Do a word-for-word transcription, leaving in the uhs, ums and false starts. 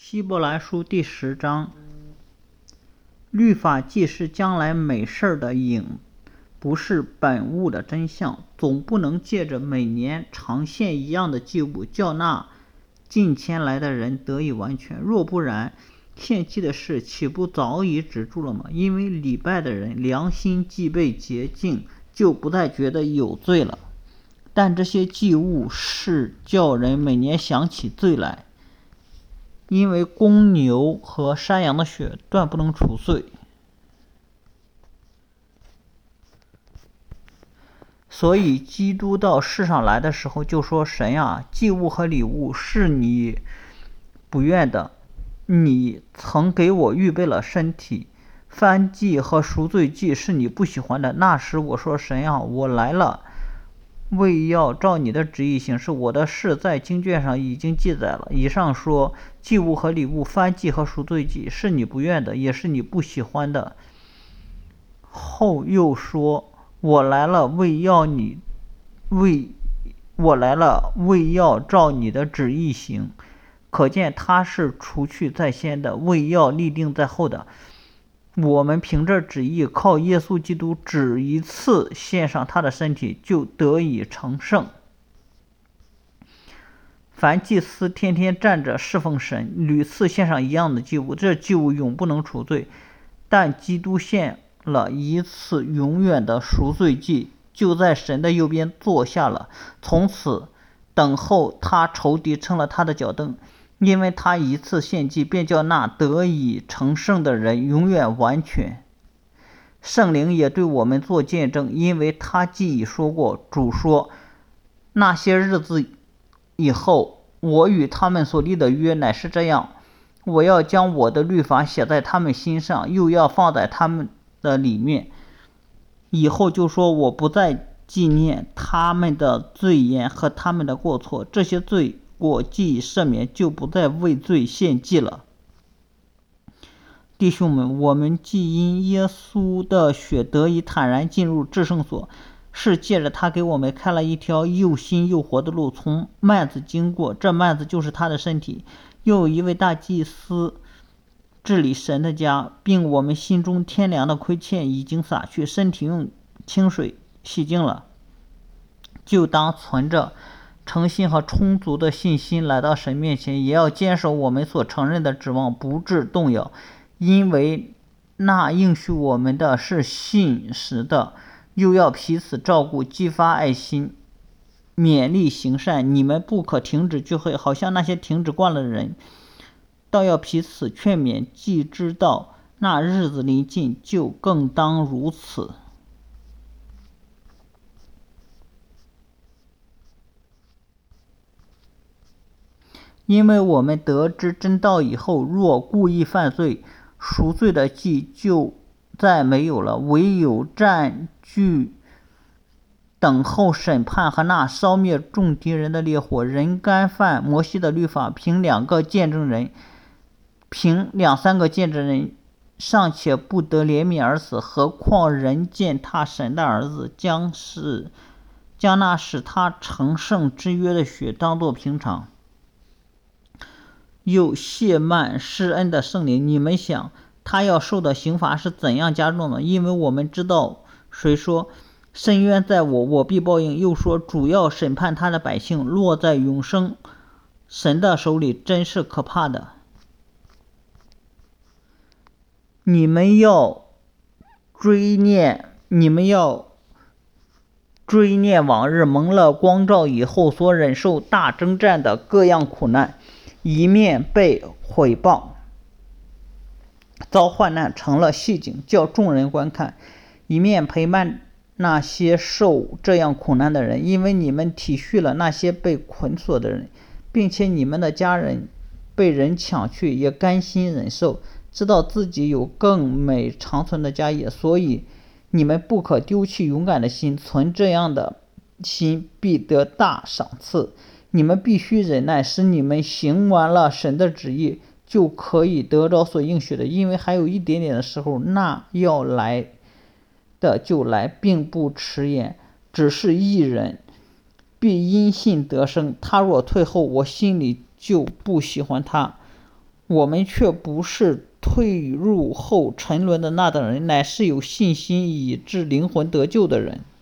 希伯来书第十章，律法既是将来美事的影，不是本物的真相，总不能借着每年常献一样的祭物，叫那近前来的人得以完全。若不然，献祭的事岂不早已止住了吗？因为礼拜的人良心既被洁净，就不再觉得有罪了。但这些祭物是叫人每年想起罪来，因为公牛和山羊的血断不能除罪。所以基督到世上来的时候就说，神啊，祭物和礼物是你不愿的，你曾给我预备了身体，燔祭和赎罪祭是你不喜欢的。那时我说，神啊，我来了，为要照你的旨意行事。我的事在经卷上已经记载了。以上说，祭物和礼物，燔祭和赎罪祭是你不愿的，也是你不喜欢的。后又说，我来了，为要你为我来了，为要照你的旨意行。可见他是除去在先的，为要立定在后的。我们凭着旨意，靠耶稣基督只一次献上他的身体，就得以成圣。凡祭司天天站着侍奉神，屡次献上一样的祭物，这祭物永不能除罪。但基督献了一次永远的赎罪祭，就在神的右边坐下了，从此等候他仇敌成了他的脚凳。因为他一次献祭，便叫那得以成圣的人永远完全。圣灵也对我们做见证，因为他既已说过，主说，那些日子以后，我与他们所立的约乃是这样，我要将我的律法写在他们心上，又要放在他们的里面。以后就说，我不再纪念他们的罪言和他们的过错，这些罪过既已赦免，就不再为罪献祭了。弟兄们，我们既因耶稣的血得以坦然进入至圣所，是借着他给我们开了一条又新又活的路，从幔子经过，这幔子就是他的身体。又有一位大祭司治理神的家，并我们心中天良的亏欠已经洒去，身体用清水洗净了，就当存着诚心和充足的信心来到神面前，也要坚守我们所承认的指望，不致动摇。因为那应许我们的是信实的。又要彼此照顾，激发爱心，勉励行善。你们不可停止聚会，好像那些停止惯了的人，倒要彼此劝勉，既知道那日子临近，就更当如此。因为我们得知真道以后，若故意犯罪，赎罪的祭就再没有了，唯有占据等候审判和那烧灭众敌人的烈火。人干犯摩西的律法，凭两个见证人，凭两三个见证人尚且不得怜悯而死，何况人践踏神的儿子，将是将那使他成圣之约的血当作平常，又亵慢施恩的圣灵。你们想，他要受的刑罚是怎样加重的？因为我们知道，谁说深渊在我，我必报应。又说主要审判他的百姓，落在永生神的手里，真是可怕的。你们要追念，你们要追念往日蒙了光照以后所忍受大征战的各样苦难，一面被毁谤，遭患难成了戏景，叫众人观看；一面陪伴那些受这样苦难的人，因为你们体恤了那些被捆锁的人，并且你们的家人被人抢去，也甘心忍受，知道自己有更美长存的家业。所以你们不可丢弃勇敢的心，存这样的心必得大赏赐。你们必须忍耐，使你们行完了神的旨意，就可以得着所应许的。因为还有一点点的时候，那要来的就来，并不迟延。只是一人必因信得生，他若退后，我心里就不喜欢他。 我们却不是退入后沉沦的那等人，乃是有信心以致灵魂得救的人。